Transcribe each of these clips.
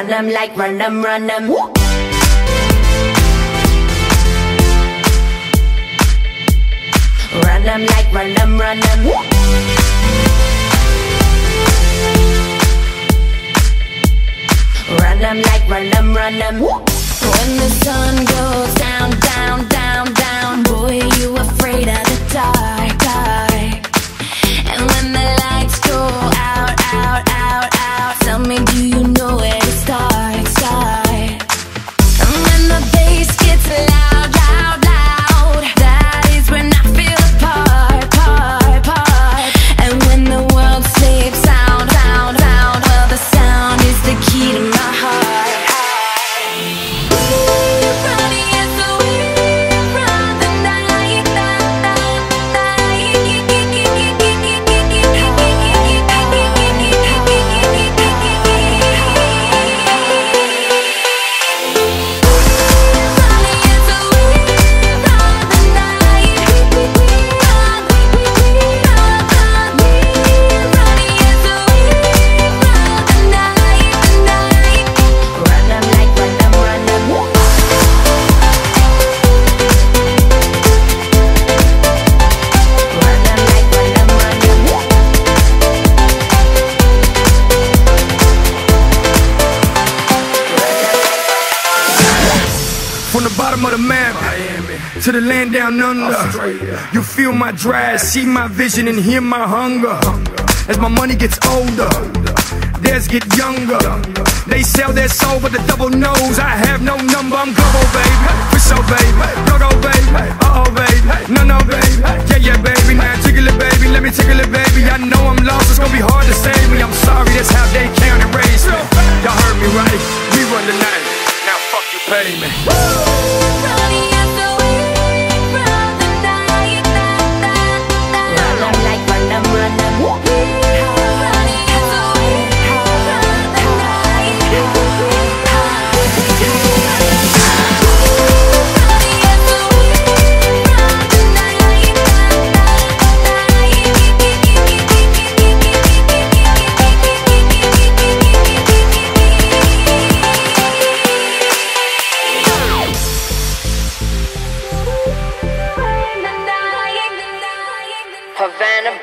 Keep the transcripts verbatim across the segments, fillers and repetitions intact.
Run them like run them, run them. Run them like run them, run them. Run them like run them, run them. When the sun goes down, down, down, down, boy, you afraid of the dark, dark. And when the lights go out, out, out, out, tell me, do you know where to start, start? And when the bass gets loud, loud, loud, that is when I feel a part, part, part. And when the world sleeps, sound, sound, sound, well, the sound is the key to my heart. From the bottom of the map to the land down under, you feel my drive, see my vision, and hear my hunger. As my money gets older, theirs get younger. They sell their soul, but the double knows I have no number. I'm Gobbo, baby, for sure, baby. Go-go, baby, uh-oh, baby. No, no, baby, yeah, yeah, baby. Now jiggle it, baby, let me tickle it, baby. I know I'm lost, it's gonna be hard to save me. I'm sorry, that's how they count and raise me. Y'all heard me right, we run the night. Now fuck you, pay me. Havana.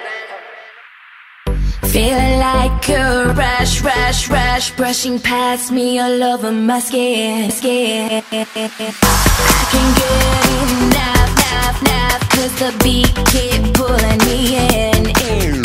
Feeling like a rush, rush, rush, brushing past me all over my skin, skin. I can get enough, enough, enough, cause the beat keep pulling me in, in.